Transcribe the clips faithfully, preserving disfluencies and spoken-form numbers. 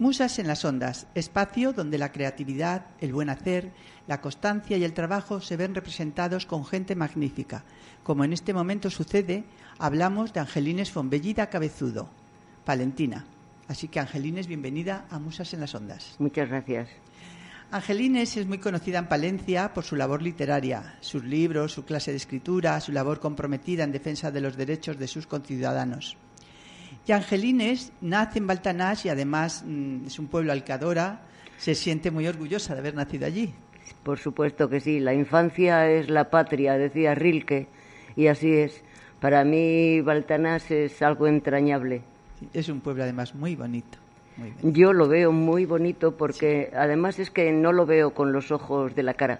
Musas en las Ondas, espacio donde la creatividad, el buen hacer, la constancia y el trabajo se ven representados con gente magnífica. Como en este momento sucede, hablamos de Angelines Fonbellida Cabezudo, palentina. Así que, Angelines, bienvenida a Musas en las Ondas. Muchas gracias. Angelines es muy conocida en Palencia por su labor literaria, sus libros, su clase de escritura, su labor comprometida en defensa de los derechos de sus conciudadanos. Y Angelines nace en Baltanás y además mmm, es un pueblo al que adora, se siente muy orgullosa de haber nacido allí. Por supuesto que sí, la infancia es la patria, decía Rilke, y así es. Para mí Baltanás es algo entrañable. Sí, es un pueblo además muy bonito. Muy bonito. Yo lo veo muy bonito porque sí. Además es que no lo veo con los ojos de la cara.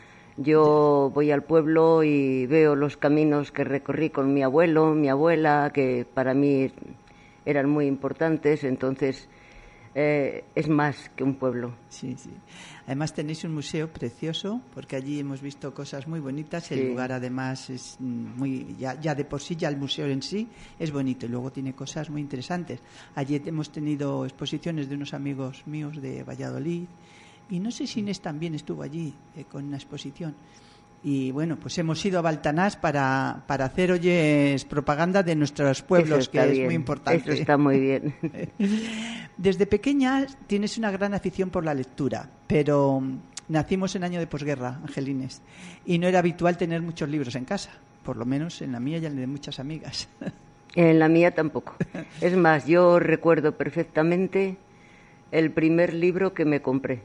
Yo voy al pueblo y veo los caminos que recorrí con mi abuelo, mi abuela, que para mí eran muy importantes, entonces eh, es más que un pueblo. Sí, sí. Además tenéis un museo precioso, porque allí hemos visto cosas muy bonitas. El sí. lugar además es muy, ya, ya de por sí, ya el museo en sí es bonito y luego tiene cosas muy interesantes. Allí hemos tenido exposiciones de unos amigos míos de Valladolid y no sé si Inés también estuvo allí eh, con una exposición. Y bueno, pues hemos ido a Baltanás para, para hacer, oyes, propaganda de nuestros pueblos, que bien. Es muy importante. Eso está muy bien. Desde pequeña tienes una gran afición por la lectura, pero nacimos en año de posguerra, Angelines, y no era habitual tener muchos libros en casa, por lo menos en la mía y en la de muchas amigas. En la mía tampoco. Es más, yo recuerdo perfectamente el primer libro que me compré.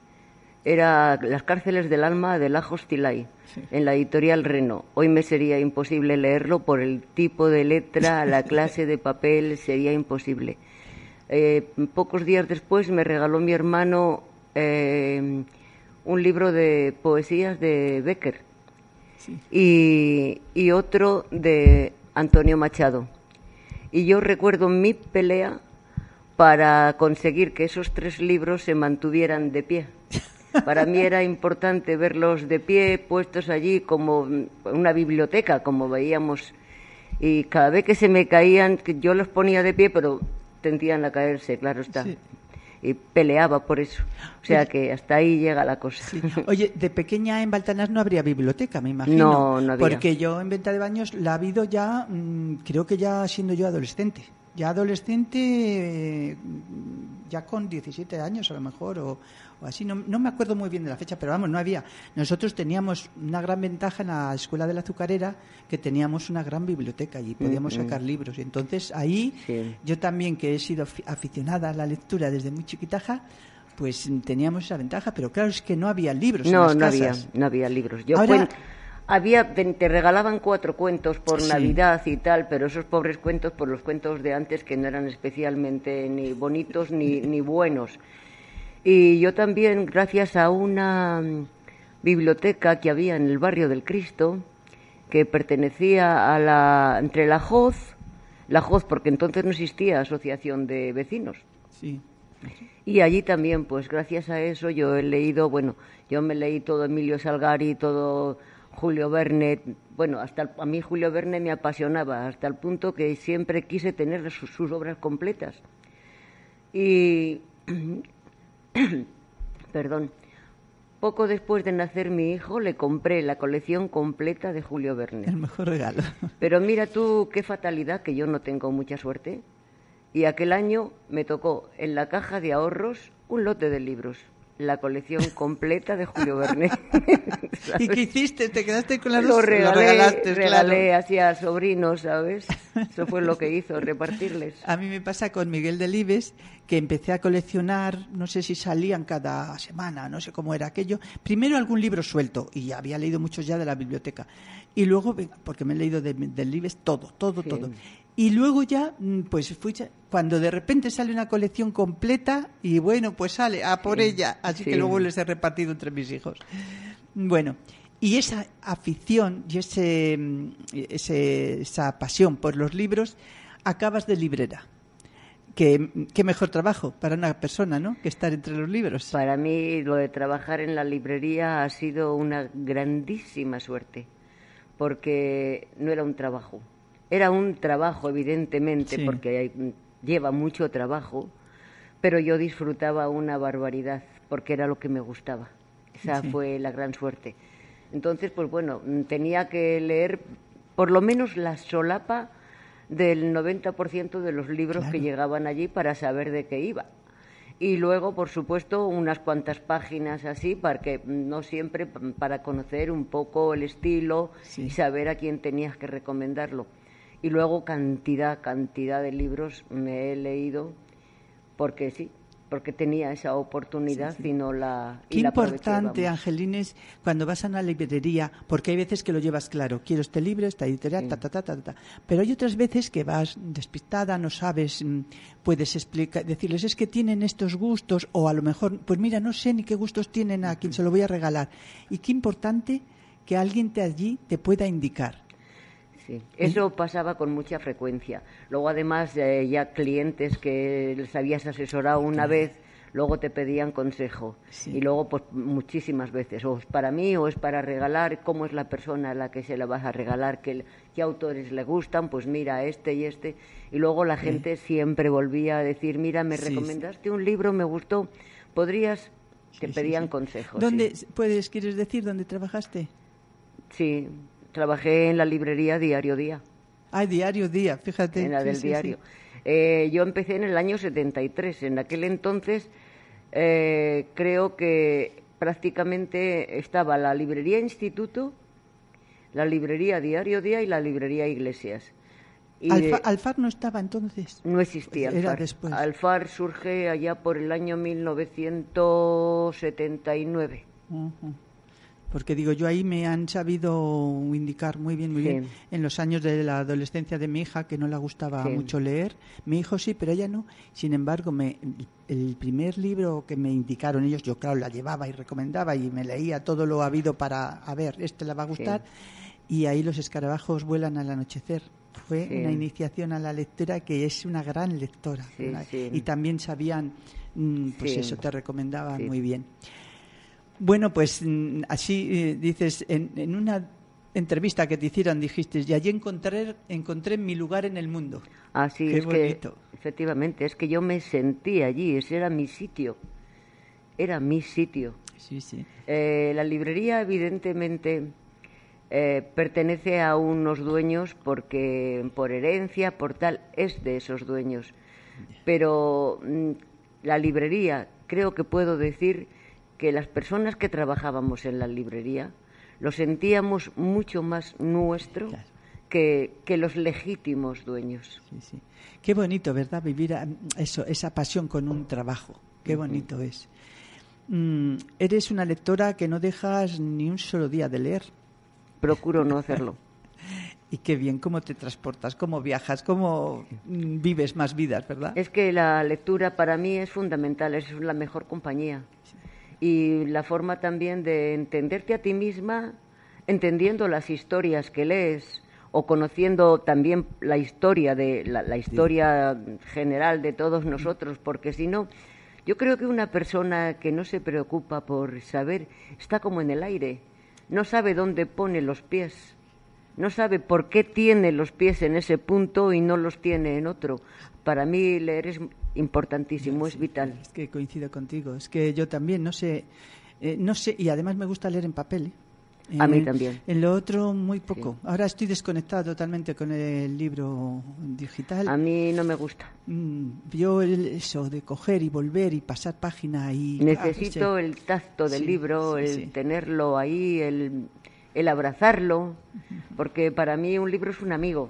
Era Las cárceles del alma de Lajos Tilay, sí. En la editorial Reno. Hoy me sería imposible leerlo por el tipo de letra, la clase de papel, sería imposible. Eh, pocos días después me regaló mi hermano eh, un libro de poesías de Bécquer, sí. y, y otro de Antonio Machado. Y yo recuerdo mi pelea para conseguir que esos tres libros se mantuvieran de pie. Para mí era importante verlos de pie, puestos allí como una biblioteca, como veíamos. Y cada vez que se me caían, yo los ponía de pie, pero tendían a caerse, claro está. Sí. Y peleaba por eso. O sea, oye, que hasta ahí llega la cosa. Sí. Oye, de pequeña en Baltanás no habría biblioteca, me imagino. No, no había. Porque yo en Venta de Baños la ha habido ya, mmm, creo que ya siendo yo adolescente. Ya adolescente, eh, ya con diecisiete años a lo mejor, o, o así, no, no me acuerdo muy bien de la fecha, pero vamos, no había. Nosotros teníamos una gran ventaja en la Escuela de la Azucarera, que teníamos una gran biblioteca y podíamos mm-hmm. sacar libros. Y entonces ahí, sí. Yo también, que he sido aficionada a la lectura desde muy chiquitaja, pues teníamos esa ventaja, pero claro, es que no había libros no, en las no casas. No, había, no había libros. Yo Ahora, cuen... Había, te regalaban cuatro cuentos por sí. Navidad y tal, pero esos pobres cuentos, por los cuentos de antes, que no eran especialmente ni bonitos ni, ni buenos. Y yo también, gracias a una biblioteca que había en el barrio del Cristo, que pertenecía a la, entre la J O Z, la J O Z, porque entonces no existía asociación de vecinos. Sí. Y allí también, pues gracias a eso yo he leído, bueno, yo me leí todo Emilio Salgari, todo Julio Verne, bueno, hasta el, a mí Julio Verne me apasionaba, hasta el punto que siempre quise tener sus, sus obras completas. Y, perdón, poco después de nacer mi hijo le compré la colección completa de Julio Verne. El mejor regalo. Pero mira tú qué fatalidad, que yo no tengo mucha suerte. Y aquel año me tocó en la caja de ahorros un lote de libros. La colección completa de Julio Verne. ¿Y qué hiciste? ¿Te quedaste con las lo dos? Regalé, lo regalaste, regalé claro. Hacia sobrinos, ¿sabes? Eso fue lo que hizo, repartirles. A mí me pasa con Miguel Delibes, que empecé a coleccionar, no sé si salían cada semana, no sé cómo era aquello. Primero algún libro suelto, y había leído muchos ya de la biblioteca. Y luego, porque me he leído de Delibes todo, todo, sí. todo. Y luego ya, pues fui, cuando de repente sale una colección completa, y bueno, pues sale a por sí, ella. Así sí. que luego les he repartido entre mis hijos. Bueno, y esa afición y ese, ese, esa pasión por los libros, acabas de librera. Qué, qué mejor trabajo para una persona, ¿no?, que estar entre los libros. Para mí lo de trabajar en la librería ha sido una grandísima suerte, porque no era un trabajo. Era un trabajo, evidentemente, sí. porque hay, lleva mucho trabajo, pero yo disfrutaba una barbaridad, porque era lo que me gustaba. Esa sí. fue la gran suerte. Entonces, pues bueno, tenía que leer por lo menos la solapa del noventa por ciento de los libros claro. que llegaban allí para saber de qué iba. Y luego, por supuesto, unas cuantas páginas así, para que no siempre, para conocer un poco el estilo sí. y saber a quién tenías que recomendarlo. Y luego cantidad, cantidad de libros me he leído, porque sí, porque tenía esa oportunidad sí, sí. y no la Qué y la importante, vamos. Angelines, cuando vas a una librería, porque hay veces que lo llevas claro, quiero este libro, esta editorial, sí. ta, ta, ta, ta, ta. Pero hay otras veces que vas despistada, no sabes, puedes explicar, decirles, es que tienen estos gustos, o a lo mejor, pues mira, no sé ni qué gustos tienen a quien se lo voy a regalar. Y qué importante que alguien te allí te pueda indicar. Sí, eso pasaba con mucha frecuencia. Luego, además, eh, ya clientes que les habías asesorado una vez, luego te pedían consejo. Sí. Y luego, pues, muchísimas veces. O es para mí o es para regalar. ¿Cómo es la persona a la que se la vas a regalar? ¿Qué, qué autores le gustan? Pues mira, este y este. Y luego la sí. gente siempre volvía a decir, mira, me sí, recomendaste sí. un libro, me gustó. ¿Podrías...? Te sí, pedían sí, sí. consejos. ¿Dónde, sí. puedes, quieres decir, dónde trabajaste? Sí, trabajé en la librería Diario Día. Ah, Diario Día, fíjate. En la del sí, sí, diario. Sí. Eh, yo empecé en el año setenta y tres. En aquel entonces eh, creo que prácticamente estaba la librería Instituto, la librería Diario Día y la librería Iglesias. Y Alfa, Alfar no estaba entonces. No existía Alfar. Era después. Alfar surge allá por el año mil novecientos setenta y nueve. Uh-huh. Porque digo, yo ahí me han sabido indicar muy bien, muy sí. bien, en los años de la adolescencia de mi hija, que no le gustaba sí. mucho leer. Mi hijo sí, pero ella no. Sin embargo, me, el primer libro que me indicaron ellos, yo claro, la llevaba y recomendaba y me leía todo lo habido para, a ver, este le va a gustar. Sí. Y ahí Los escarabajos vuelan al anochecer. Fue sí. una iniciación a la lectura que es una gran lectora. Sí, sí. Y también sabían, pues sí. eso, te recomendaban sí. muy bien. Bueno, pues así eh, dices, en, en una entrevista que te hicieron dijiste, y allí encontré, encontré mi lugar en el mundo. Ah, sí, Qué es bonito. que, efectivamente, es que yo me sentí allí, ese era mi sitio, era mi sitio. Sí, sí. Eh, la librería, evidentemente, eh, pertenece a unos dueños porque por herencia, por tal, es de esos dueños. Pero mm, la librería, creo que puedo decir que las personas que trabajábamos en la librería lo sentíamos mucho más nuestro claro. que, que los legítimos dueños. Sí, sí. Qué bonito, ¿verdad? Vivir a, eso, esa pasión con un trabajo. Qué uh-huh. bonito es. Mm, eres una lectora que no dejas ni un solo día de leer. Procuro no hacerlo. Y qué bien, cómo te transportas, cómo viajas, cómo vives más vidas, ¿verdad? Es que la lectura para mí es fundamental, es la mejor compañía. Sí. Y la forma también de entenderte a ti misma, entendiendo las historias que lees o conociendo también la historia de la, la historia sí. general de todos nosotros, porque si no, yo creo que una persona que no se preocupa por saber está como en el aire, no sabe dónde pone los pies, no sabe por qué tiene los pies en ese punto y no los tiene en otro. Para mí leer es importantísimo, sí, es vital. Es que coincido contigo, es que yo también, no sé, eh, no sé, y además me gusta leer en papel. ¿eh? A en, mí también. En lo otro muy poco. Sí. Ahora estoy desconectada totalmente con el libro digital. A mí no me gusta. Mm, yo el, eso de coger y volver y pasar página y... Necesito ah, sí. el tacto del sí, libro, sí, el sí. tenerlo ahí, el, el abrazarlo, porque para mí un libro es un amigo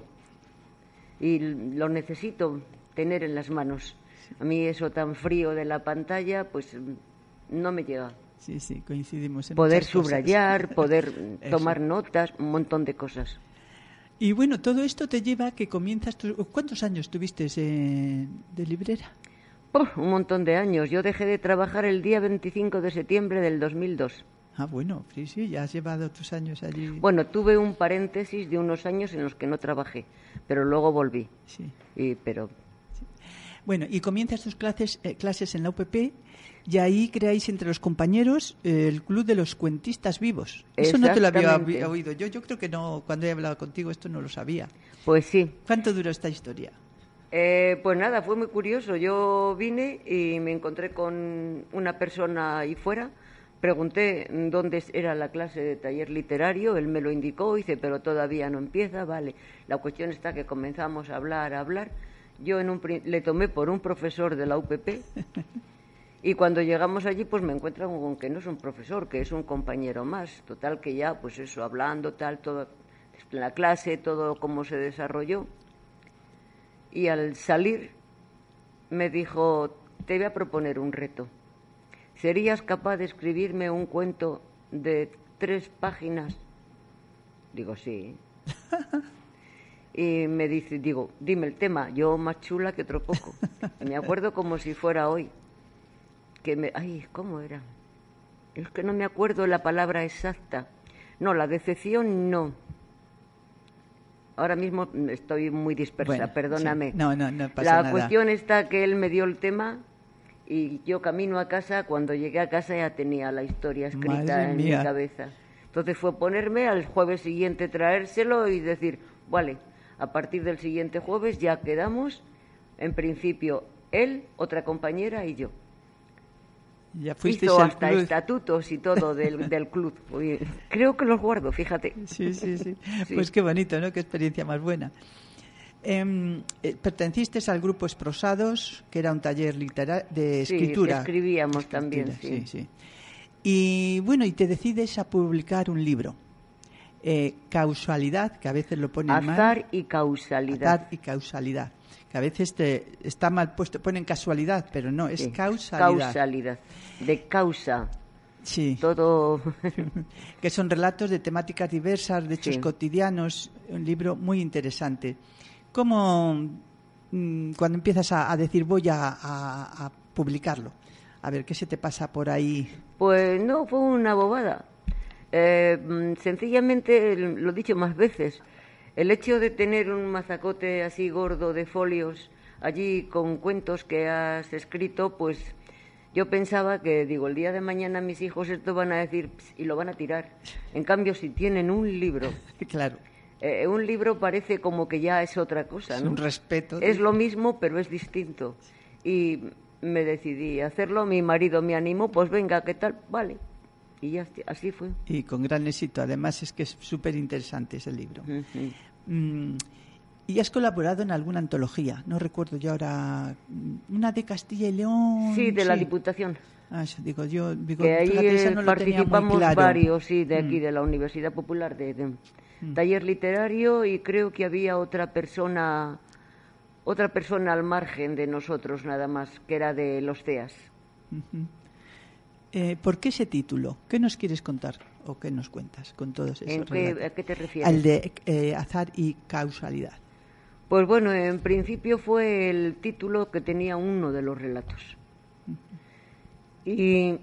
y lo necesito tener en las manos. A mí eso tan frío de la pantalla, pues no me llega. Sí, sí, coincidimos en poder muchas subrayar, cosas. poder tomar notas, un montón de cosas. Y bueno, todo esto te lleva a que comienzas... Tu... ¿Cuántos años tuviste eh, de librera? Oh, un montón de años. Yo dejé de trabajar el día veinticinco de septiembre del dos mil dos. Ah, bueno, sí, sí, ya has llevado tus años allí. Bueno, tuve un paréntesis de unos años en los que no trabajé, pero luego volví. Sí. Y, pero... Sí. Bueno, y comienzas tus clases, eh, clases en la U P P y ahí creáis entre los compañeros eh, el Club de los Cuentistas Vivos. Eso no te lo había oído. Yo, yo creo que no, cuando he hablado contigo esto no lo sabía. Pues sí. ¿Cuánto duró esta historia? Eh, pues nada, fue muy curioso. Yo vine y me encontré con una persona ahí fuera. Pregunté dónde era la clase de taller literario, él me lo indicó, dice, pero todavía no empieza, vale. La cuestión está que comenzamos a hablar, a hablar. Yo en un, le tomé por un profesor de la U P P y cuando llegamos allí pues me encuentran con que no es un profesor, que es un compañero más. Total que ya, pues eso, hablando, tal, todo, la clase, todo cómo se desarrolló. Y al salir me dijo, te voy a proponer un reto. ¿Serías capaz de escribirme un cuento de tres páginas? Digo, sí. Y me dice, digo, dime el tema, yo más chula que otro poco. Y me acuerdo como si fuera hoy. Que me, ay, ¿cómo era? Es que no me acuerdo la palabra exacta. No, la decepción no. Ahora mismo estoy muy dispersa, bueno, perdóname. Sí. No, no, no pasa la nada. cuestión está que él me dio el tema y yo camino a casa, cuando llegué a casa ya tenía la historia escrita Madre en mía. mi cabeza. Entonces fue ponerme al jueves siguiente traérselo y decir, vale, a partir del siguiente jueves ya quedamos, en principio él, otra compañera y yo. Ya fuiste Hizo al hasta club. estatutos y todo del, del club. Uy, creo que los guardo, fíjate. Sí, sí, sí, Sí. Pues qué bonito, ¿no? Qué experiencia más buena. Eh, eh, perteneciste al grupo Esprosados, que era un taller litera- de escritura. Sí, escribíamos Escritura, también, sí. sí, sí. Y bueno, y te decides a publicar un libro. Eh, causalidad, que a veces lo ponen mal. Azar y causalidad. Azar y causalidad. Que a veces te, está mal puesto, ponen casualidad, pero no, es Sí, causalidad. Causalidad, de causa. Sí. Todo. Que son relatos de temáticas diversas, de hechos Sí. cotidianos, un libro muy interesante. ¿Cómo, mmm, cuando empiezas a, a decir voy a, a, a publicarlo? A ver, ¿qué se te pasa por ahí? Pues no, fue una bobada. Eh, sencillamente, lo he dicho más veces, el hecho de tener un mazacote así gordo de folios allí con cuentos que has escrito, pues yo pensaba que, digo, el día de mañana mis hijos esto van a decir y lo van a tirar. En cambio, si tienen un libro, Claro, eh, un libro parece como que ya es otra cosa, es ¿no? un respeto. Es lo mismo, pero es distinto. Y me decidí a hacerlo, mi marido me animó, pues venga, ¿qué tal? Vale. Y ya, así fue. Y con gran éxito. Además, es que es súper interesante ese libro. Uh-huh. Mm, y has colaborado en alguna antología. No recuerdo yo ahora. Una de Castilla y León. Sí, de sí. La Diputación. Ah, eso digo yo. Digo, que ahí fíjate, esa no participamos lo tenía muy claro. varios, sí, de aquí, Mm. de la Universidad Popular, de, de mm. taller literario, y creo que había otra persona, otra persona al margen de nosotros nada más, que era de los C E A S. Uh-huh. Eh, ¿Por qué ese título? ¿Qué nos quieres contar o qué nos cuentas con todos esos ¿En qué, relatos? ¿A qué te refieres? Al de eh, azar y causalidad. Pues bueno, en principio fue el título que tenía uno de los relatos. Uh-huh. Y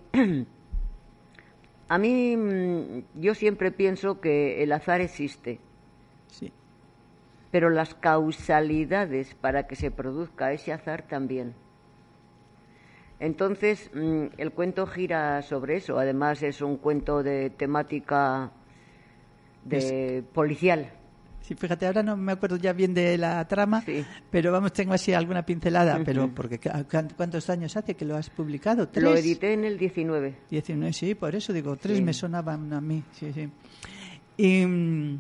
a mí, yo siempre pienso que el azar existe. Sí. Pero las causalidades para que se produzca ese azar también. Entonces, el cuento gira sobre eso. Además, es un cuento de temática de es... policial. Sí, fíjate, ahora no me acuerdo ya bien de la trama, sí. pero vamos, tengo así alguna pincelada. Uh-huh. Pero porque ¿cuántos años hace que lo has publicado? ¿Tres? Lo edité en el diecinueve. diecinueve, sí, por eso digo, tres sí. me sonaban a mí. Sí, sí. Y, um,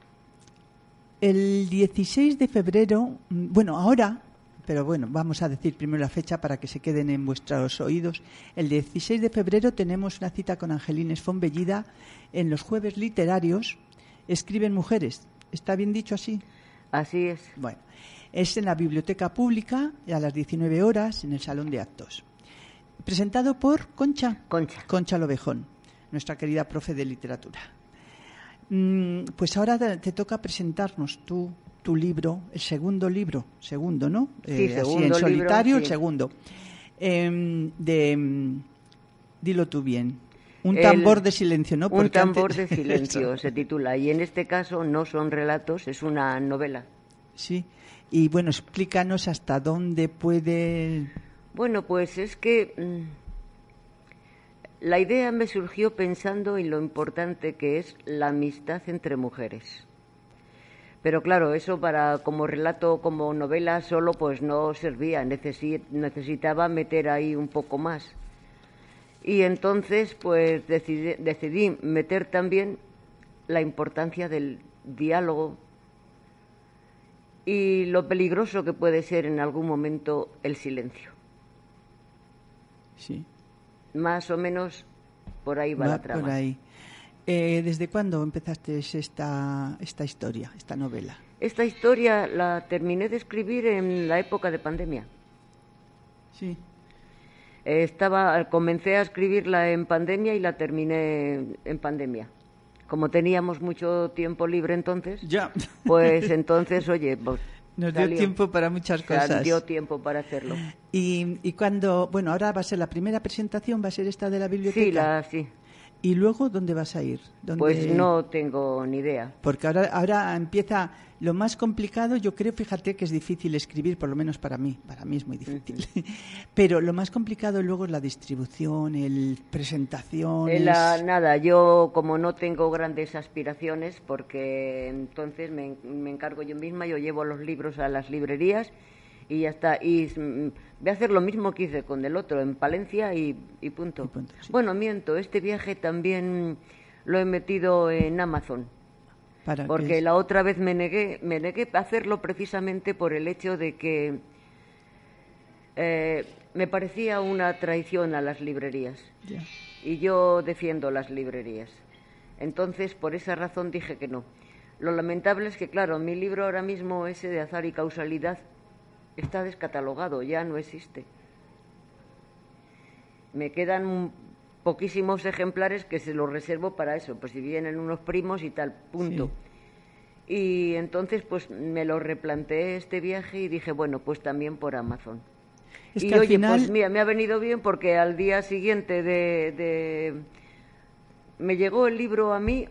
el dieciséis de febrero, bueno, ahora... Pero bueno, vamos a decir primero la fecha para que se queden en vuestros oídos. El dieciséis de febrero tenemos una cita con Angelines Fonbellida en los jueves literarios. Escriben mujeres. ¿Está bien dicho así? Así es. Bueno, es en la Biblioteca Pública a las diecinueve horas en el Salón de Actos. Presentado por Concha. Concha. Concha Lobejón, nuestra querida profe de literatura. Pues ahora te toca presentarnos tú. Tu libro, el segundo libro, segundo, ¿no? Sí, eh, segundo así en solitario, libro, sí. el segundo. Eh, de, dilo tú bien, un tambor el, de silencio, ¿no? Porque un tambor antes... de silencio se titula, y en este caso no son relatos, es una novela. Sí, y bueno, explícanos hasta dónde puede... Bueno, pues es que mmm, la idea me surgió pensando en lo importante que es la amistad entre mujeres. Pero claro, eso para como relato, como novela solo, pues no servía. Necesi- necesitaba meter ahí un poco más. Y entonces, pues decidí, decidí meter también la importancia del diálogo y lo peligroso que puede ser en algún momento el silencio. Sí. Más o menos por ahí va, va la trama. Por ahí. Eh, ¿Desde cuándo empezaste esta, esta historia, esta novela? Esta historia la terminé de escribir en la época de pandemia. Sí. Eh, estaba, comencé a escribirla en pandemia y la terminé en pandemia. Como teníamos mucho tiempo libre entonces, ya. pues entonces, oye, pues, nos dio salió, tiempo para muchas cosas. Nos dio tiempo para hacerlo. Y, y cuando, bueno, ahora va a ser la primera presentación, va a ser esta de la biblioteca. Sí, la, sí. ¿Y luego dónde vas a ir? ¿Dónde... Pues no tengo ni idea. Porque ahora, ahora empieza lo más complicado, yo creo, fíjate que es difícil escribir, por lo menos para mí, para mí es muy difícil. Uh-huh. Pero lo más complicado luego es la distribución, el presentación. La, nada, yo como no tengo grandes aspiraciones, porque entonces me, me encargo yo misma, yo llevo los libros a las librerías y ya está. Y mm, voy a hacer lo mismo que hice con el otro en Palencia y, y punto. Y punto sí. Bueno, miento, este viaje también lo he metido en Amazon. ¿Para porque la otra vez me negué, me negué a hacerlo precisamente por el hecho de que eh, me parecía una traición a las librerías. Yeah. Y yo defiendo las librerías. Entonces, por esa razón dije que no. Lo lamentable es que, claro, mi libro ahora mismo, ese de Azar y Causalidad, está descatalogado, ya no existe. Me quedan poquísimos ejemplares que se los reservo para eso, pues si vienen unos primos y tal, punto. Sí. Y entonces pues me lo replanteé este viaje y dije, bueno, pues también por Amazon. Es y que al oye, final... pues mira, me ha venido bien porque al día siguiente de, de... me llegó el libro a mí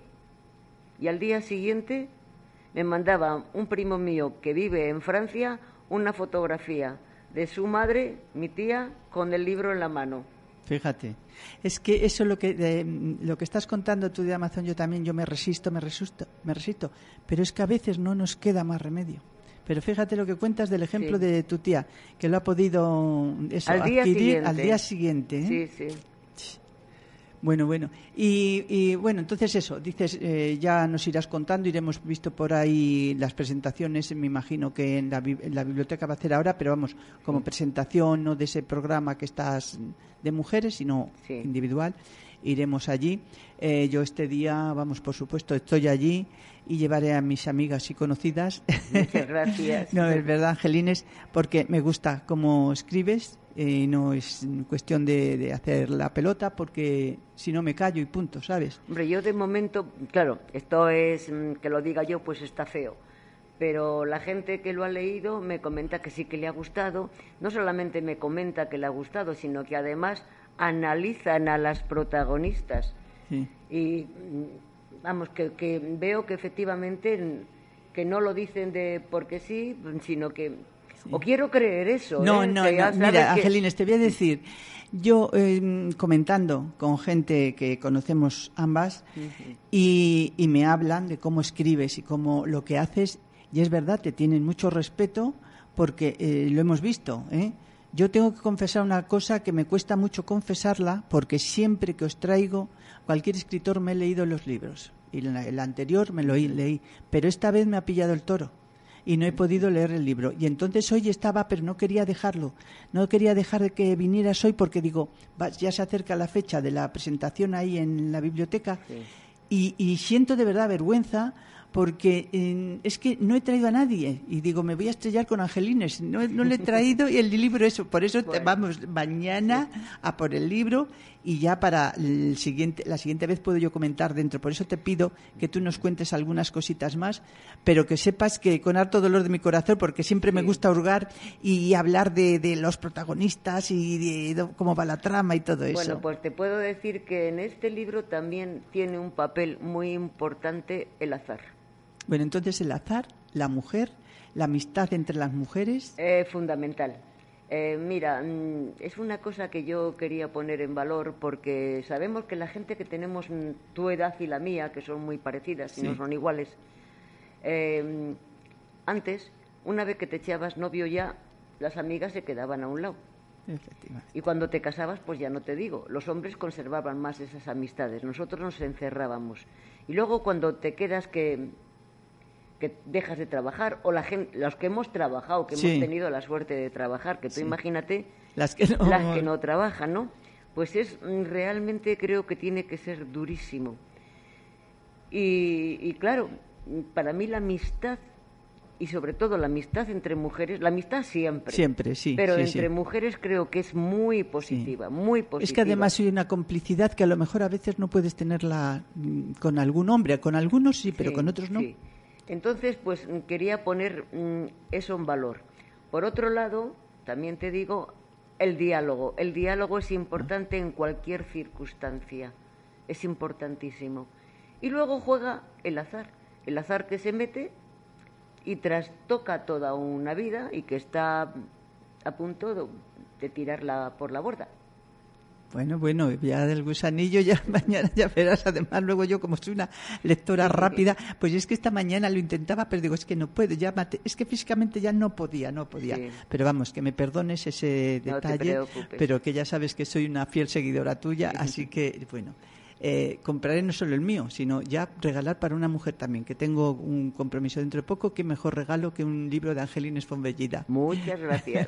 y al día siguiente me mandaba un primo mío que vive en Francia una fotografía de su madre, mi tía, con el libro en la mano. Fíjate, es que eso lo que de, lo que estás contando tú de Amazon, yo también, yo me resisto, me resisto, me resisto, pero es que a veces no nos queda más remedio. Pero fíjate lo que cuentas del ejemplo sí. de tu tía, que lo ha podido eso, al día adquirir siguiente. al día siguiente. ¿eh? Sí, sí. Bueno, bueno. Y, y bueno, entonces eso, dices, eh, ya nos irás contando, iremos visto por ahí las presentaciones, me imagino que en la, en la biblioteca va a hacer ahora, pero vamos, como sí. presentación, no de ese programa que estás de mujeres, sino sí. individual, iremos allí. Eh, yo este día, vamos, por supuesto, estoy allí y llevaré a mis amigas y conocidas. Muchas gracias. No, es verdad, Angelines, porque me gusta cómo escribes. Eh, no es cuestión de, de hacer la pelota, porque si no me callo y punto, ¿sabes? Hombre, yo de momento, claro, esto es, que lo diga yo, pues está feo, pero la gente que lo ha leído me comenta que sí que le ha gustado, no solamente me comenta que le ha gustado, sino que además analizan a las protagonistas. Sí. Y vamos, que, que veo que efectivamente que no lo dicen de porque sí, sino que... Sí. O quiero creer eso. No, ¿eh? no, que no. Mira, que... Angelines, te voy a decir, yo eh, comentando con gente que conocemos ambas uh-huh. y, y me hablan de cómo escribes y cómo lo que haces, y es verdad, te tienen mucho respeto porque eh, lo hemos visto, ¿eh? Yo tengo que confesar una cosa que me cuesta mucho confesarla, porque siempre que os traigo, cualquier escritor me he leído los libros, y el, el anterior me lo leí, pero esta vez me ha pillado el toro y no he podido leer el libro. Y entonces hoy estaba, pero no quería dejarlo. No quería dejar de que vinieras hoy porque digo, ya se acerca la fecha de la presentación ahí en la biblioteca. Sí. Y, y siento de verdad vergüenza porque eh, es que no he traído a nadie. Y digo, me voy a estrellar con Angelines. No, no le he traído y el libro eso. Por eso bueno. te, vamos mañana sí. a por el libro y ya para el siguiente, la siguiente vez puedo yo comentar dentro. Por eso te pido que tú nos cuentes algunas cositas más, pero que sepas que con harto dolor de mi corazón, porque siempre sí. me gusta hurgar y hablar de, de los protagonistas y de, de cómo va la trama y todo eso. Bueno, pues te puedo decir que en este libro también tiene un papel muy importante el azar. Bueno, entonces el azar, la mujer, la amistad entre las mujeres... Eh, fundamental. Eh, mira, es una cosa que yo quería poner en valor porque sabemos que la gente que tenemos tu edad y la mía, que son muy parecidas y sí. no son iguales, eh, Antes, una vez que te echabas novio ya, las amigas se quedaban a un lado. Y cuando te casabas, pues ya no te digo, los hombres conservaban más esas amistades, nosotros nos encerrábamos. Y luego cuando te quedas que, que dejas de trabajar, o la gente, los que hemos trabajado, que sí. hemos tenido la suerte de trabajar, que tú sí. imagínate las que, no... las que no trabajan, ¿no? Pues es realmente, creo que tiene que ser durísimo. Y, y claro, para mí la amistad, y sobre todo la amistad entre mujeres, la amistad siempre. Siempre, sí. Pero sí, entre sí. mujeres creo que es muy positiva, sí. muy positiva. Es que además hay una complicidad que a lo mejor a veces no puedes tenerla con algún hombre. Con algunos sí, pero sí, con otros no. Sí. Entonces, pues quería poner mm, eso en valor. Por otro lado, también te digo, el diálogo. El diálogo es importante en cualquier circunstancia. Es importantísimo. Y luego juega el azar. El azar que se mete y trastoca toda una vida y que está a punto de tirarla por la borda. Bueno, bueno, ya del gusanillo ya mañana ya verás. Además, luego yo, como soy una lectora rápida, pues es que esta mañana lo intentaba, pero digo, es que no puedo, ya mate, es que físicamente ya no podía, no podía. Sí. Pero vamos, que me perdones ese detalle, no te preocupes. Pero que ya sabes que soy una fiel seguidora tuya, sí. Así que, bueno... Eh, compraré no solo el mío, sino ya regalar para una mujer también, que tengo un compromiso dentro de poco. Qué mejor regalo que un libro de Angelines Fonbellida. Muchas gracias.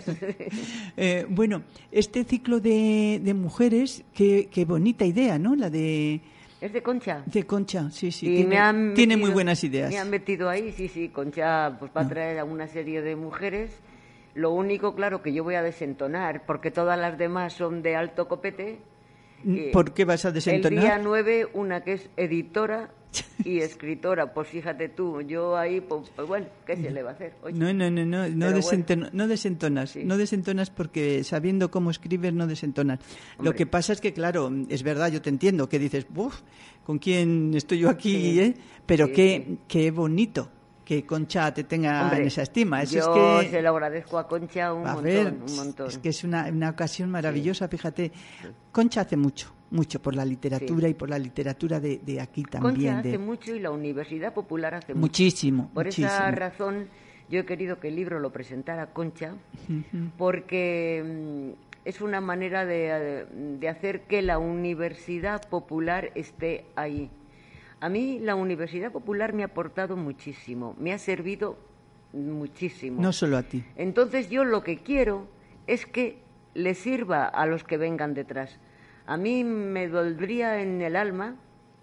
eh, bueno, este ciclo de, de mujeres, qué, qué bonita idea, ¿no? La de... Es de Concha. De Concha, sí, sí. Y tiene, me han metido, tiene muy buenas ideas. Me han metido ahí, sí, sí. Concha pues va a traer a una serie de mujeres. Lo único, claro, que yo voy a desentonar, porque todas las demás son de alto copete. ¿Por qué vas a desentonar? El día nueve, una que es editora y escritora. Pues fíjate tú, yo ahí, pues, pues bueno, ¿qué se le va a hacer? Oye, no, no, no, no, no, desenton bueno. no desentonas. Sí. No desentonas porque sabiendo cómo escribes no desentonas. Hombre. Lo que pasa es que, claro, es verdad, yo te entiendo, que dices, uff, ¿con quién estoy yo aquí? Sí. ¿eh? Pero sí, qué, sí. qué bonito que Concha te tenga Hombre, en esa estima. Eso yo es que, se lo agradezco a Concha un a montón, ver, un montón. Es que es una, una ocasión maravillosa, sí. Fíjate. Sí. Concha hace mucho, mucho por la literatura sí. y por la literatura de, de aquí también. Concha hace de... mucho y la Universidad Popular hace muchísimo, mucho. Por muchísimo. esa razón yo he querido que el libro lo presentara Concha, uh-huh. porque mm, es una manera de, de hacer que la Universidad Popular esté ahí. A mí la Universidad Popular me ha aportado muchísimo, me ha servido muchísimo. No solo a ti. Entonces yo lo que quiero es que le sirva a los que vengan detrás. A mí me dolería en el alma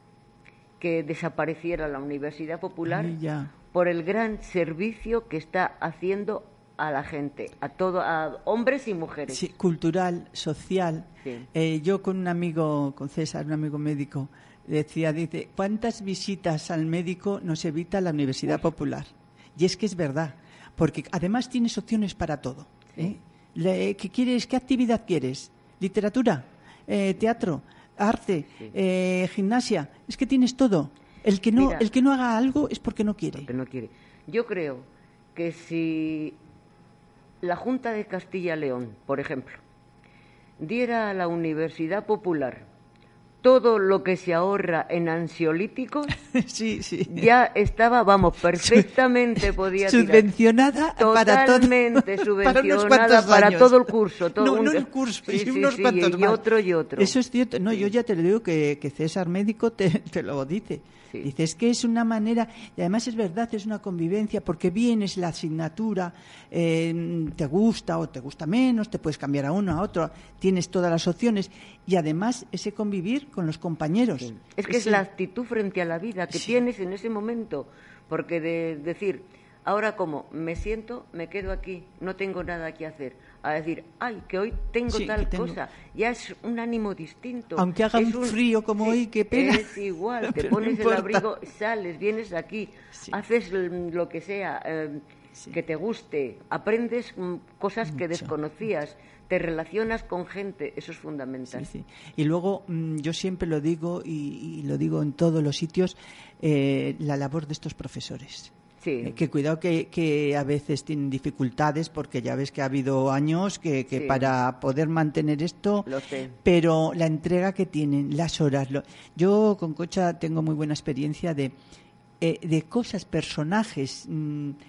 que desapareciera la Universidad Popular Ay, ya. por el gran servicio que está haciendo a la gente, a todo, a hombres y mujeres. Sí, cultural, social. Sí. Eh, yo con un amigo, con César, un amigo médico, decía, dice, ¿cuántas visitas al médico nos evita la Universidad Uf. Popular? Y es que es verdad, porque además tienes opciones para todo. Sí. ¿eh? Le, ¿qué quieres? ¿Qué actividad quieres? ¿Literatura? Eh, ¿Teatro? ¿Arte? Sí. Eh, ¿Gimnasia? Es que tienes todo. El que no, Mira, el que no haga algo es porque no quiere. Porque no quiere. Yo creo que si la Junta de Castilla-León, por ejemplo, diera a la Universidad Popular todo lo que se ahorra en ansiolíticos, sí, sí. ya estaba, vamos, perfectamente podía tirar. Subvencionada para todo. Totalmente subvencionada para, para todo el curso. Todo no, un... no el curso, sí, sí, sí, unos sí, cuantos y, más. Y otro y otro. Eso es cierto. No, sí. yo ya te lo digo que, que César Médico te, te lo dice. Sí. Dice, es que es una manera, y además es verdad, es una convivencia, porque vienes la asignatura, eh, te gusta o te gusta menos, te puedes cambiar a uno, a otro, tienes todas las opciones, y además ese convivir con los compañeros. Sí. Es que ese... es la actitud frente a la vida que sí. tienes en ese momento, porque de decir, ahora como me siento, me quedo aquí, no tengo nada que hacer, a decir, ay, que hoy tengo sí, tal tengo... cosa, ya es un ánimo distinto. Aunque haga es un frío como sí, hoy, qué pena. Es igual, te pones no el abrigo, sales, vienes aquí, sí. haces lo que sea, eh, sí. que te guste, aprendes cosas Mucho. que desconocías, te relacionas con gente, eso es fundamental. Sí, sí. Y luego, yo siempre lo digo, y, y lo digo en todos los sitios, eh, la labor de estos profesores. Sí. Eh, que cuidado que, que a veces tienen dificultades, porque ya ves que ha habido años que, que sí. para poder mantener esto, lo sé. Pero la entrega que tienen, las horas. Lo, yo con Concha tengo muy buena experiencia de, eh, de cosas, personajes, mmm,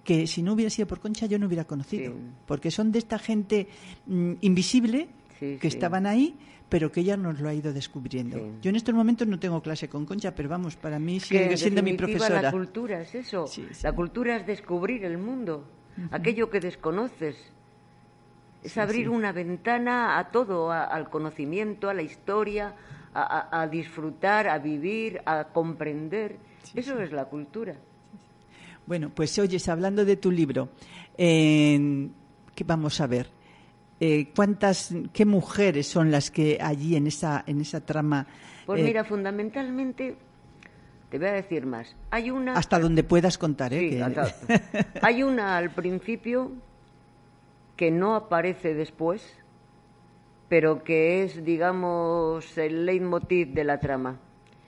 que si no hubiera sido por Concha yo no hubiera conocido, Sí. porque son de esta gente mm, invisible Sí, que sí. estaban ahí, pero que ella nos lo ha ido descubriendo. Sí. Yo en estos momentos no tengo clase con Concha, pero vamos, para mí Que, sigue en siendo mi definitiva, profesora. la cultura es eso. Sí, sí. La cultura es descubrir el mundo, aquello que desconoces. Es Sí, abrir sí. una ventana a todo, a- al conocimiento, a la historia, a, a- a disfrutar, a vivir, a comprender. Eso es la cultura. Bueno, pues oyes, hablando de tu libro, eh, ¿qué vamos a ver? Eh, ¿Cuántas, qué mujeres son las que allí en esa, en esa trama? Pues eh, mira, fundamentalmente, te voy a decir más. Hay una... hasta donde puedas contar, ¿eh? Sí, que- hasta- Hay una al principio que no aparece después, pero que es, digamos, el leitmotiv de la trama.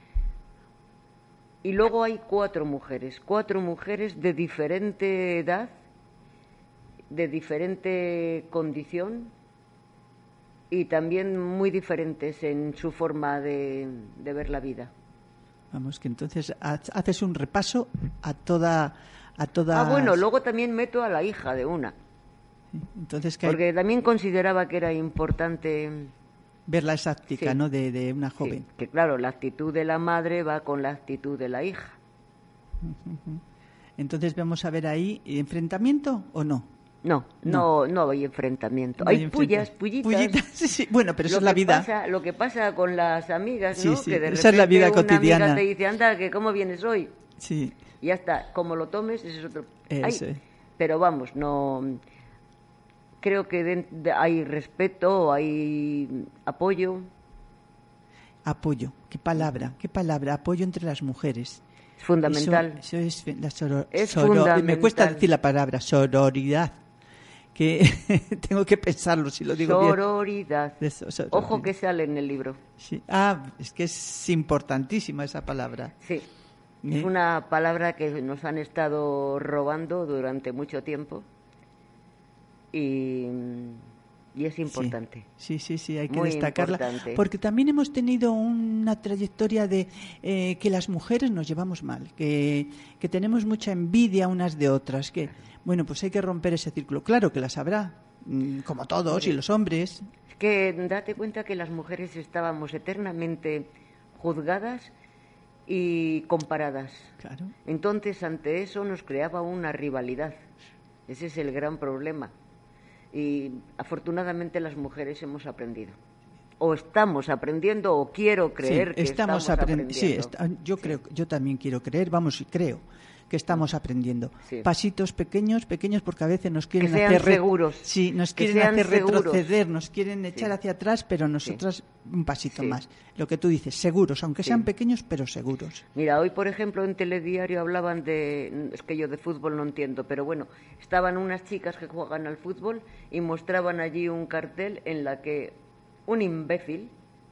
Y luego hay cuatro mujeres, cuatro mujeres de diferente edad, de diferente condición y también muy diferentes en su forma de, de ver la vida. Vamos, que entonces ha- haces un repaso a toda... A toda Ah, bueno, luego también meto a la hija de una, entonces que hay- porque también consideraba que era importante... ver la exactica, Sí. ¿no? de, de una Sí, joven. que claro, la actitud de la madre va con la actitud de la hija. Entonces vamos a ver ahí enfrentamiento o no. No, no, no, hay enfrentamiento. No hay enfrenta- pullas, pullitas. Pullitas, sí, sí. Bueno, pero eso Lo es la que vida. pasa- lo que pasa con las amigas, Sí, ¿no? sí, Que de esa es la repente vida una cotidiana. amiga te dice, anda, que cómo vienes hoy. Sí, Y ya está, como lo tomes, ese es otro... Eso Hay- es. Pero vamos, no... Creo que de- de- hay respeto, hay apoyo. apoyo. Qué palabra, qué palabra. Apoyo entre las mujeres. Es fundamental. Eso, eso es la soror, Es soror- fundamental. Me cuesta decir la palabra sororidad. Que tengo que pensarlo si lo digo bien. Sororidad. De so- sororidad. Ojo que sale en el libro. Sí. Ah, es que es importantísima esa palabra. Sí. ¿Eh? Es una palabra que nos han estado robando durante mucho tiempo y, y es importante. Sí, sí, sí, hay que Muy destacarla. importante. Porque también hemos tenido una trayectoria de eh, que las mujeres nos llevamos mal, que, que tenemos mucha envidia unas de otras, que, bueno, pues hay que romper ese círculo. Claro que las habrá, mm, como todos, y los hombres. Es que date cuenta que las mujeres estábamos eternamente juzgadas y comparadas. Claro. Entonces, ante eso nos creaba una rivalidad. Ese es el gran problema. Y afortunadamente las mujeres hemos aprendido. O estamos aprendiendo, o quiero creer Sí, que estamos, estamos aprend- aprendiendo. Sí, está- yo Sí. creo, yo también quiero creer, vamos, y creo que estamos aprendiendo. Sí. Pasitos pequeños, pequeños, porque a veces nos quieren sean hacer re- seguros, sí, nos que quieren sean hacer seguros. retroceder, nos quieren echar Sí. hacia atrás, pero nosotras un pasito Sí. más. Lo que tú dices, seguros, aunque Sí. sean pequeños, pero seguros. Mira, hoy, por ejemplo, en Telediario hablaban de... Es que yo de fútbol no entiendo, pero bueno, estaban unas chicas que juegan al fútbol y mostraban allí un cartel en la que un imbécil,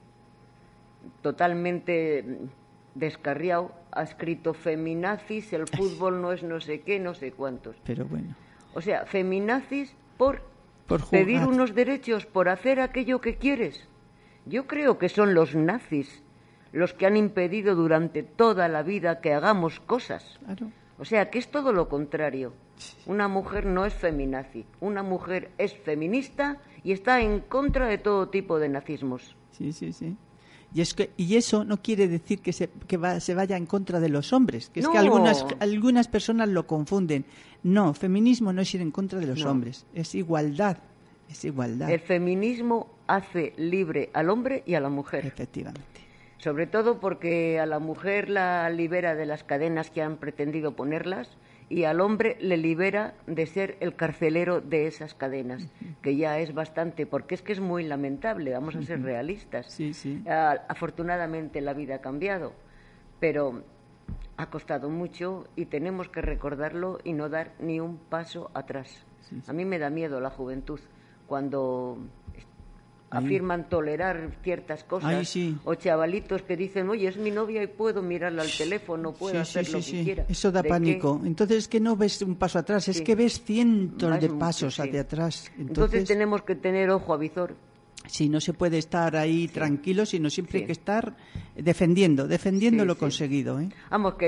totalmente descarriado, ha escrito feminazis, el fútbol no es no sé qué, no sé cuántos. Pero bueno, O sea, feminazis por, por jugar. pedir unos derechos, por hacer aquello que quieres. Yo creo que son los nazis los que han impedido durante toda la vida que hagamos cosas. Claro. O sea, que es todo lo contrario. Una mujer no es feminazi, una mujer es feminista y está en contra de todo tipo de nazismos. Sí, sí, sí. Y, es que, y eso no quiere decir que, se, que va- se vaya en contra de los hombres, que es que No. algunas, algunas personas lo confunden. No, feminismo no es ir en contra de los No. hombres, es igualdad, es igualdad, El feminismo hace libre al hombre y a la mujer. efectivamente. Sobre todo porque a la mujer la libera de las cadenas que han pretendido ponerlas y al hombre le libera de ser el carcelero de esas cadenas, que ya es bastante, porque es que es muy lamentable, vamos a ser realistas. Sí, sí. Ah, afortunadamente la vida ha cambiado, pero ha costado mucho y tenemos que recordarlo y no dar ni un paso atrás. Sí, sí. A mí me da miedo la juventud cuando Ahí. afirman tolerar ciertas cosas, Ahí sí. o chavalitos que dicen, oye, es mi novia y puedo mirarla al teléfono, puedo Sí, hacer sí, lo sí, que sí. quiera. Eso da ¿De pánico. Entonces es que no ves un paso atrás, es Sí. que ves cientos Más de mucho, pasos sí. hacia atrás. Entonces, Entonces, tenemos que tener ojo a visor. sí, no se puede estar ahí tranquilo, sino siempre Sí. hay que estar defendiendo, defendiendo Sí, lo sí. conseguido, ¿eh? Vamos, que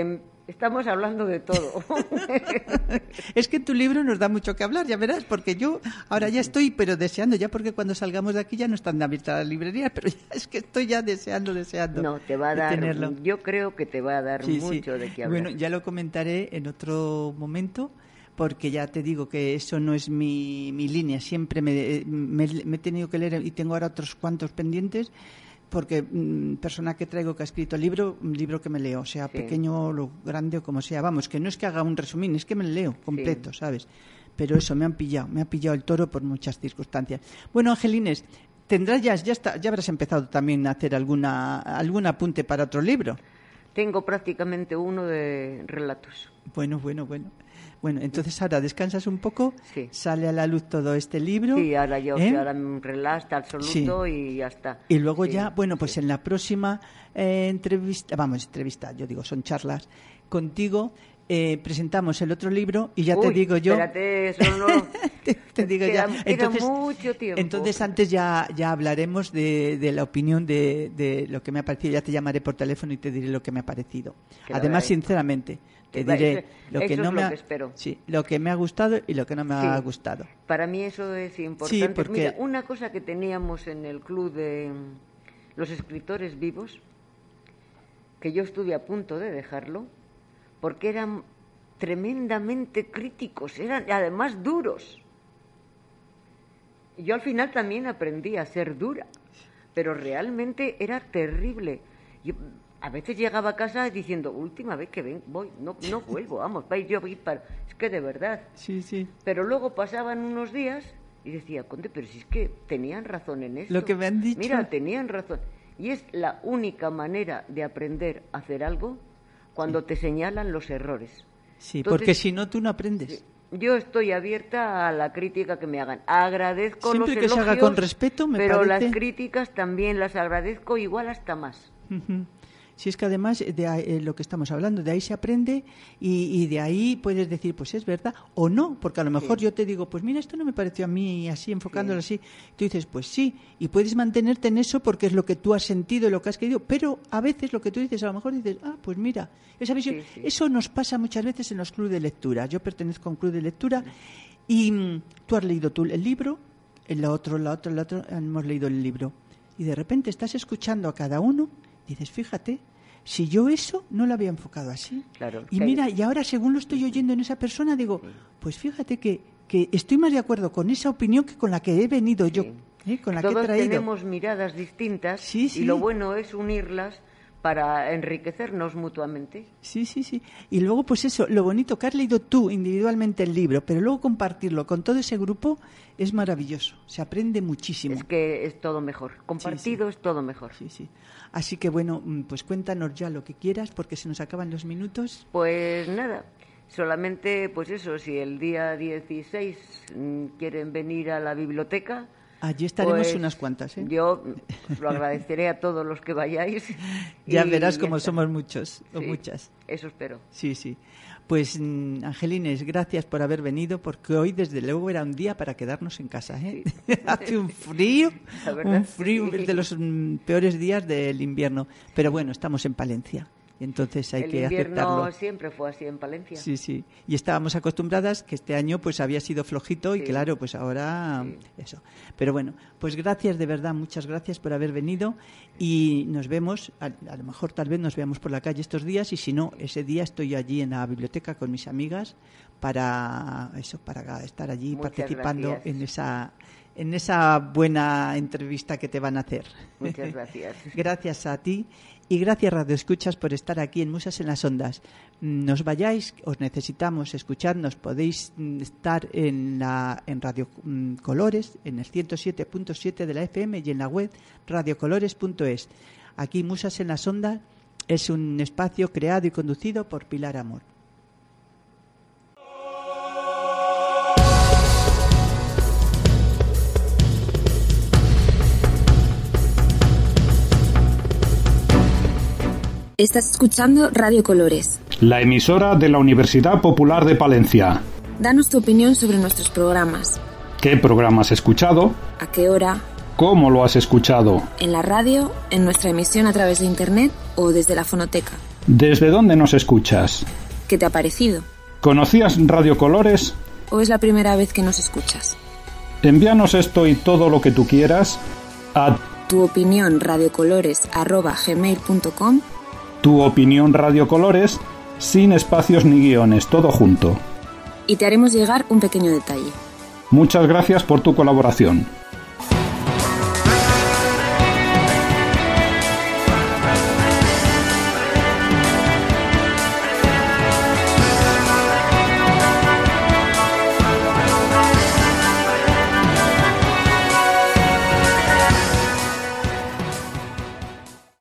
Estamos hablando de todo. Es que en tu libro nos da mucho que hablar, ya verás, porque yo ahora ya estoy, pero deseando, ya porque cuando salgamos de aquí ya no están abiertas las librerías, pero ya es que estoy ya deseando, deseando. No, te va a dar, tenerlo. Yo creo que te va a dar sí, mucho sí. de qué hablar. Bueno, ya lo comentaré en otro momento, porque ya te digo que eso no es mi, mi línea, siempre me, me, me he tenido que leer y tengo ahora otros cuantos pendientes, porque mmm, persona que traigo que ha escrito el libro, un libro que me leo, sea sí. pequeño o grande o como sea, vamos, que no es que haga un resumín, es que me lo leo completo, sí. ¿sabes? Pero eso, me han pillado, me ha pillado el toro por muchas circunstancias. Bueno, Angelines, tendrás ya, ya, está, ya habrás empezado también a hacer alguna algún apunte para otro libro. Tengo prácticamente uno de relatos. Bueno, bueno, bueno. Bueno, entonces ahora descansas un poco, sí. sale a la luz todo este libro. Sí, ahora yo, ¿eh? ahora un relax absoluto sí. y ya está. Y luego sí, ya, bueno, pues sí. en la próxima eh, entrevista, vamos, entrevista, yo digo, son charlas, contigo eh, presentamos el otro libro y ya Uy, te digo yo... espérate, eso no... te, te digo queda, ya. Queda entonces, mucho tiempo. Entonces antes ya, ya hablaremos de, de la opinión de, de lo que me ha parecido, ya te llamaré por teléfono y te diré lo que me ha parecido. Que Además, sinceramente... Te diré eso, lo que eso no es me lo ha, que espero. Sí, lo que me ha gustado y lo que no me sí, ha gustado. Para mí eso es importante. Sí, porque... Mira, una cosa que teníamos en el club de los escritores vivos, que yo estuve a punto de dejarlo, porque eran tremendamente críticos, eran además duros. Yo al final también aprendí a ser dura, pero realmente era terrible. Yo, a veces llegaba a casa diciendo, última vez que ven, voy, no, no vuelvo, vamos, vais yo voy para... Es que de verdad. Sí, sí. Pero luego pasaban unos días y decía, Conde, pero si es que tenían razón en esto. Lo que me han dicho. Mira, tenían razón. Y es la única manera de aprender a hacer algo cuando sí. te señalan los errores. Sí, Entonces, porque si no, tú no aprendes. Sí, yo estoy abierta a la crítica que me hagan. Agradezco Siempre los que elogios, se haga con respeto, me pero parece... las críticas también las agradezco igual hasta más. Uh-huh. Si es que además de ahí, eh, lo que estamos hablando, de ahí se aprende y, y de ahí puedes decir, pues es verdad o no, porque a lo mejor sí. yo te digo, pues mira, esto no me pareció a mí así, enfocándolo sí. así. Tú dices, pues sí, y puedes mantenerte en eso porque es lo que tú has sentido y lo que has querido, pero a veces lo que tú dices, a lo mejor dices, ah, pues mira, esa visión, sí, sí. eso nos pasa muchas veces en los clubes de lectura. Yo pertenezco a un club de lectura y mm, tú has leído tú el libro, el otro, la otra, el otro, hemos leído el libro, y de repente estás escuchando a cada uno, dices, fíjate, si yo eso no lo había enfocado así. Claro, y mira, hay... y ahora según lo estoy oyendo en esa persona, digo, sí. pues fíjate que, que estoy más de acuerdo con esa opinión que con la que he venido sí. yo, ¿eh? con la Todos que he traído. Tenemos miradas distintas sí, sí. y lo bueno es unirlas para enriquecernos mutuamente. Sí, sí, sí. Y luego, pues eso, lo bonito que has leído tú individualmente el libro, pero luego compartirlo con todo ese grupo es maravilloso. Se aprende muchísimo. Es que es todo mejor. Compartido sí, sí. es todo mejor. Sí, sí. Así que, bueno, pues cuéntanos ya lo que quieras, porque se nos acaban los minutos. Pues nada, solamente, pues eso, si el día dieciséis mmm, quieren venir a la biblioteca... Allí estaremos pues unas cuantas, ¿eh? Yo lo agradeceré a todos los que vayáis. Ya verás como somos muchos o sí, muchas. Eso espero. Sí, sí. Pues, mm, Angelines, gracias por haber venido, porque hoy, desde luego, era un día para quedarnos en casa, ¿eh? Sí. Hace un frío, un frío sí. de los mm, peores días del invierno. Pero bueno, estamos en Palencia. Y entonces hay el que aceptarlo. El invierno siempre fue así en Palencia. Sí, sí. Y estábamos acostumbradas que este año pues había sido flojito y sí. claro, pues ahora sí. eso. Pero bueno, pues gracias de verdad, muchas gracias por haber venido y nos vemos, a, a lo mejor tal vez nos veamos por la calle estos días y si no, ese día estoy allí en la biblioteca con mis amigas para eso, para estar allí muchas participando gracias. en esa en esa buena entrevista que te van a hacer. Muchas gracias. Gracias a ti. Y gracias, Radio Escuchas, por estar aquí en Musas en las Ondas. No os vayáis, os necesitamos escucharnos. Podéis estar en la en Radio Colores, en el ciento siete punto siete de la F M y en la web radio colores punto es. Aquí Musas en las Ondas es un espacio creado y conducido por Pilar Amor. Estás escuchando Radio Colores, la emisora de la Universidad Popular de Palencia. Danos tu opinión sobre nuestros programas. ¿Qué programas has escuchado? ¿A qué hora? ¿Cómo lo has escuchado? En la radio, en nuestra emisión a través de Internet o desde la fonoteca. ¿Desde dónde nos escuchas? ¿Qué te ha parecido? ¿Conocías Radio Colores? ¿O es la primera vez que nos escuchas? Envíanos esto y todo lo que tú quieras a tu opinión radiocolores arroba gmail punto com. Tu opinión radiocolores, sin espacios ni guiones, todo junto. Y te haremos llegar un pequeño detalle. Muchas gracias por tu colaboración.